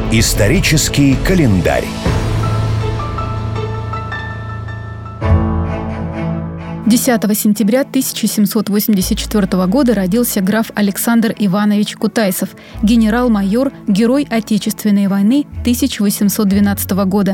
Исторический календарь. 10 сентября 1784 года родился граф Александр Иванович Кутайсов, генерал-майор, герой Отечественной войны 1812 года.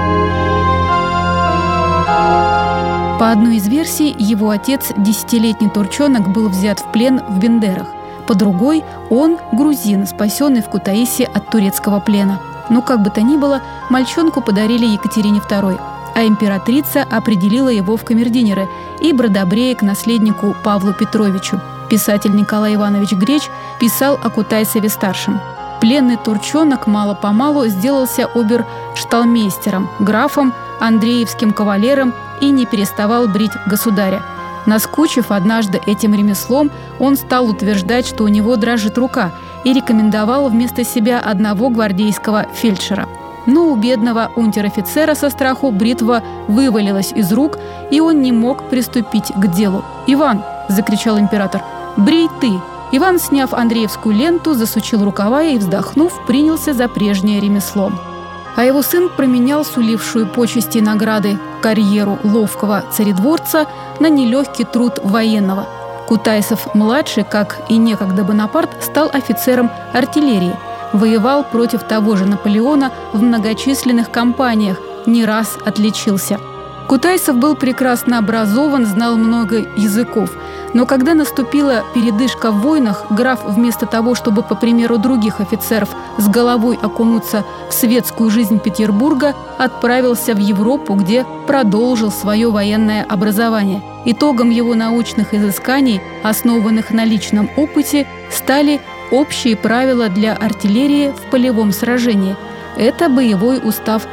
По одной из версий, его отец, 10-летний турчонок, был взят в плен в Бендерах. По другой, он грузин, спасенный в Кутаиси от турецкого плена. Но как бы то ни было, мальчонку подарили Екатерине II, а императрица определила его в камердинеры и бродобрея к наследнику Павлу Петровичу. Писатель Николай Иванович Греч писал о Кутайсове-старшем. Пленный турчонок мало-помалу сделался обершталмейстером, графом, андреевским кавалером и не переставал брить государя. Наскучив однажды этим ремеслом, он стал утверждать, что у него дрожит рука, и рекомендовал вместо себя одного гвардейского фельдшера. Но у бедного унтер-офицера со страху бритва вывалилась из рук, и он не мог приступить к делу. «Иван!» – закричал император. «Брей ты!» Иван, сняв андреевскую ленту, засучил рукава и, вздохнув, принялся за прежнее ремесло. А его сын променял сулившую почести и награды карьеру ловкого царедворца на нелегкий труд военного. Кутайсов-младший, как и некогда Бонапарт, стал офицером артиллерии. Воевал против того же Наполеона в многочисленных кампаниях, не раз отличился. Кутайсов был прекрасно образован, знал много языков. Но когда наступила передышка в войнах, граф вместо того, чтобы, по примеру других офицеров, с головой окунуться в светскую жизнь Петербурга, отправился в Европу, где продолжил свое военное образование. Итогом его научных изысканий, основанных на личном опыте, стали общие правила для артиллерии в полевом сражении. Это боевой устав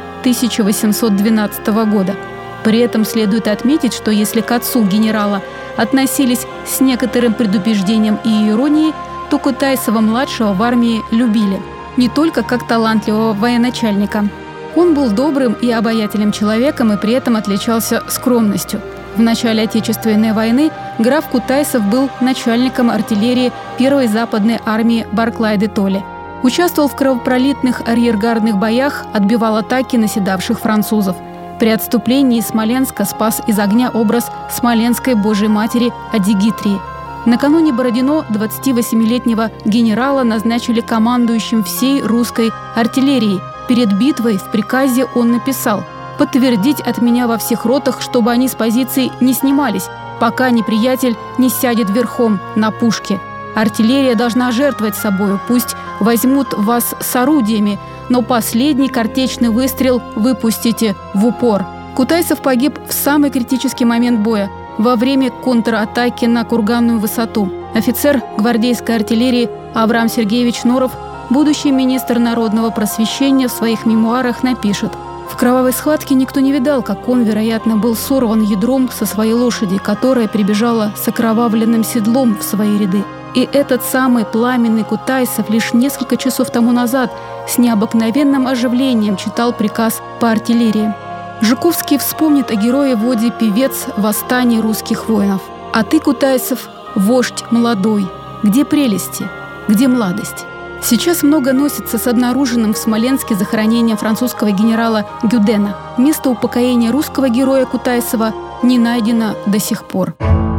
1812 года. При этом следует отметить, что если к отцу генерала относились с некоторым предубеждением и иронией, то Кутайсова-младшего в армии любили. Не только как талантливого военачальника. Он был добрым и обаятельным человеком и при этом отличался скромностью. В начале Отечественной войны граф Кутайсов был начальником артиллерии первой западной армии Барклай-де-Толли. Участвовал в кровопролитных арьергардных боях, отбивал атаки наседавших французов. При отступлении из Смоленска спас из огня образ Смоленской Божьей Матери Адигитрии. Накануне Бородино 28-летнего генерала назначили командующим всей русской артиллерией. Перед битвой в приказе он написал: «Подтвердить от меня во всех ротах, чтобы они с позиций не снимались, пока неприятель не сядет верхом на пушке. Артиллерия должна жертвовать собою, пусть возьмут вас с орудиями, но последний картечный выстрел выпустите в упор». Кутайсов погиб в самый критический момент боя, во время контратаки на Курганную высоту. Офицер гвардейской артиллерии Авраам Сергеевич Норов, будущий министр народного просвещения, в своих мемуарах напишет: «В кровавой схватке никто не видал, как он, вероятно, был сорван ядром со своей лошади, которая прибежала с окровавленным седлом в свои ряды. И этот самый пламенный Кутайсов лишь несколько часов тому назад с необыкновенным оживлением читал приказ по артиллерии». Жуковский вспомнит о герое в оде «Певец восстаний русских воинов». «А ты, Кутайсов, вождь молодой, где прелести, где младость?» Сейчас много носится с обнаруженным в Смоленске захоронением французского генерала Гюдена. Место упокоения русского героя Кутайсова не найдено до сих пор.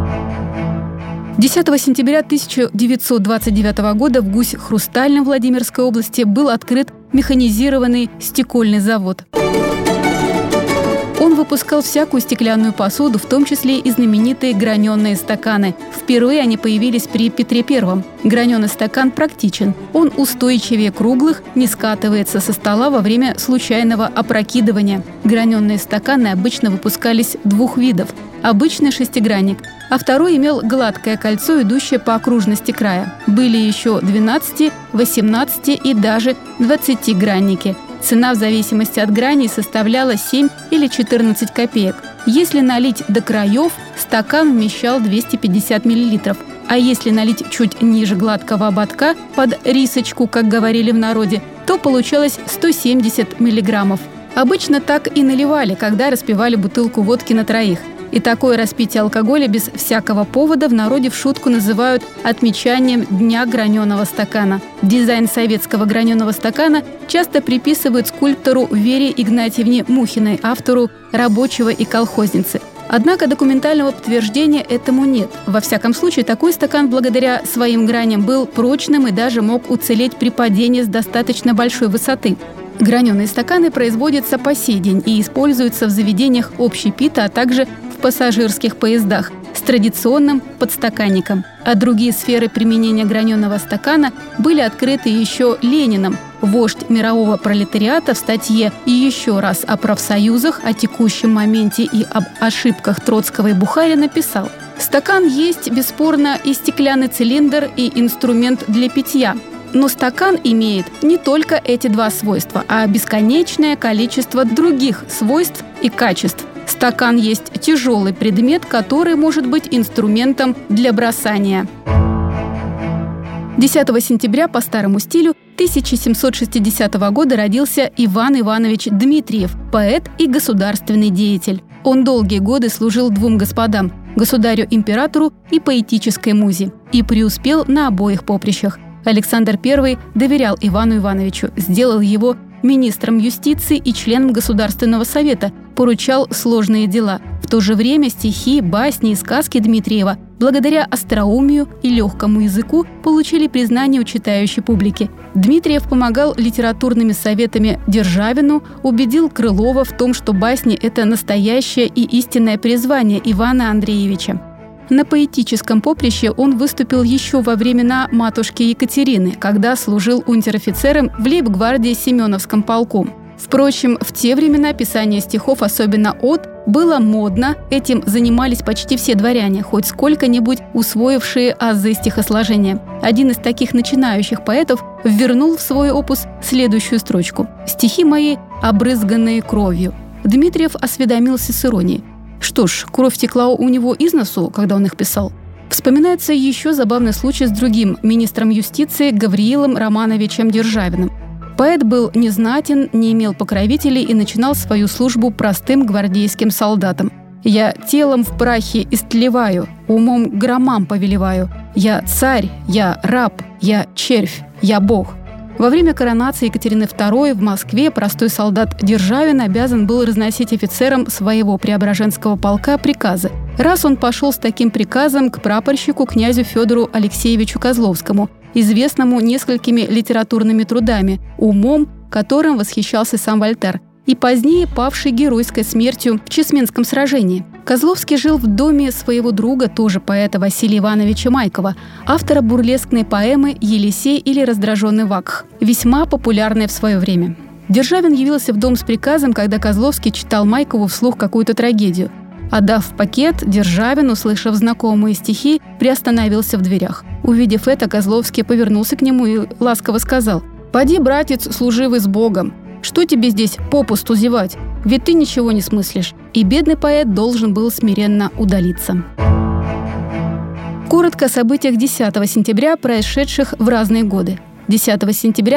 10 сентября 1929 года в Гусь-Хрустальном Владимирской области был открыт механизированный стекольный завод. Он выпускал всякую стеклянную посуду, в том числе и знаменитые граненые стаканы. Впервые они появились при Петре I. Граненый стакан практичен. Он устойчивее круглых, не скатывается со стола во время случайного опрокидывания. Граненые стаканы обычно выпускались двух видов. Обычный шестигранник, а второй имел гладкое кольцо, идущее по окружности края. Были еще 12, 18 и даже 20-гранники. Цена в зависимости от граней составляла 7 или 14 копеек. Если налить до краев, стакан вмещал 250 мл. А если налить чуть ниже гладкого ободка, под рисочку, как говорили в народе, то получалось 170 миллиграммов. Обычно так и наливали, когда распивали бутылку водки на троих. И такое распитие алкоголя без всякого повода в народе в шутку называют отмечанием Дня граненого стакана. Дизайн советского граненого стакана часто приписывают скульптору Вере Игнатьевне Мухиной, автору «Рабочего и колхозницы». Однако документального подтверждения этому нет. Во всяком случае, такой стакан благодаря своим граням был прочным и даже мог уцелеть при падении с достаточно большой высоты. Граненые стаканы производятся по сей день и используются в заведениях общепита, а также в пассажирских поездах с традиционным подстаканником. А другие сферы применения граненого стакана были открыты еще Лениным. Вождь мирового пролетариата в статье «И еще раз о профсоюзах, о текущем моменте и об ошибках Троцкого и Бухарина» писал: «Стакан есть, бесспорно, и стеклянный цилиндр, и инструмент для питья. Но стакан имеет не только эти два свойства, а бесконечное количество других свойств и качеств. Стакан есть тяжелый предмет, который может быть инструментом для бросания». 10 сентября по старому стилю 1760 года родился Иван Иванович Дмитриев, поэт и государственный деятель. Он долгие годы служил двум господам – государю-императору и поэтической музе, и преуспел на обоих поприщах. Александр I доверял Ивану Ивановичу, сделал его министром юстиции и членом Государственного совета, поручал сложные дела. В то же время стихи, басни и сказки Дмитриева благодаря остроумию и легкому языку получили признание у читающей публики. Дмитриев помогал литературными советами Державину, убедил Крылова в том, что басни – это настоящее и истинное призвание Ивана Андреевича. На поэтическом поприще он выступил еще во времена матушки Екатерины, когда служил унтер-офицером в лейб-гвардии Семеновском полку. Впрочем, в те времена писание стихов, особенно от, было модно, этим занимались почти все дворяне, хоть сколько-нибудь усвоившие азы стихосложения. Один из таких начинающих поэтов ввернул в свой опус следующую строчку: «Стихи мои, обрызганные кровью». Дмитриев осведомился с иронией: что ж, кровь текла у него из носу, когда он их писал. Вспоминается еще забавный случай с другим министром юстиции Гавриилом Романовичем Державиным. Поэт был незнатен, не имел покровителей и начинал свою службу простым гвардейским солдатом. «Я телом в прахе истлеваю, умом громам повелеваю. Я царь, я раб, я червь, я бог». Во время коронации Екатерины II в Москве простой солдат Державин обязан был разносить офицерам своего Преображенского полка приказы. Раз он пошел с таким приказом к прапорщику князю Федору Алексеевичу Козловскому, известному несколькими литературными трудами, умом, которым восхищался сам Вольтер, и позднее павший геройской смертью в Чесменском сражении. Козловский жил в доме своего друга, тоже поэта Василия Ивановича Майкова, автора бурлескной поэмы «Елисей» или «Раздраженный вакх», весьма популярной в свое время. Державин явился в дом с приказом, когда Козловский читал Майкову вслух какую-то трагедию. Отдав пакет, Державин, услышав знакомые стихи, приостановился в дверях. Увидев это, Козловский повернулся к нему и ласково сказал: «Поди, братец, служивый с Богом. Что тебе здесь попусту зевать? Ведь ты ничего не смыслишь». И бедный поэт должен был смиренно удалиться. Коротко о событиях 10 сентября, происшедших в разные годы. 10 сентября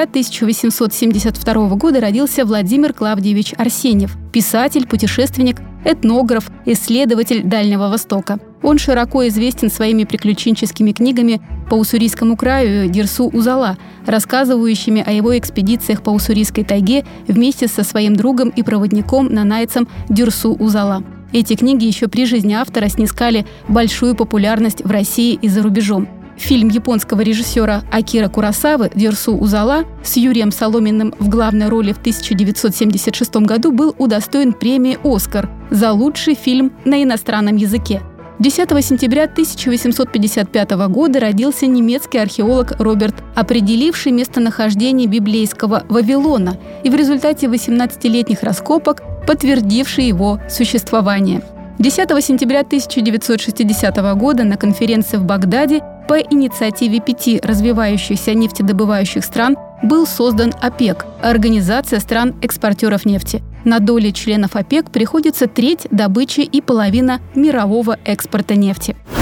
1872 года родился Владимир Клавдиевич Арсеньев, писатель, путешественник, этнограф, исследователь Дальнего Востока. Он широко известен своими приключенческими книгами по Уссурийскому краю и Дерсу-Узала, рассказывающими о его экспедициях по Уссурийской тайге вместе со своим другом и проводником нанайцем Дерсу-Узала. Эти книги еще при жизни автора снискали большую популярность в России и за рубежом. Фильм японского режиссера Акира Куросавы «Дерсу-Узала» с Юрием Соломиным в главной роли в 1976 году был удостоен премии «Оскар» за лучший фильм на иностранном языке. 10 сентября 1855 года родился немецкий археолог Роберт, определивший местонахождение библейского Вавилона и в результате 18-летних раскопок подтвердивший его существование. 10 сентября 1960 года на конференции в Багдаде по инициативе 5 развивающихся нефтедобывающих стран был создан ОПЕК – Организация стран-экспортеров нефти. На доли членов ОПЕК приходится треть добычи и половина мирового экспорта нефти.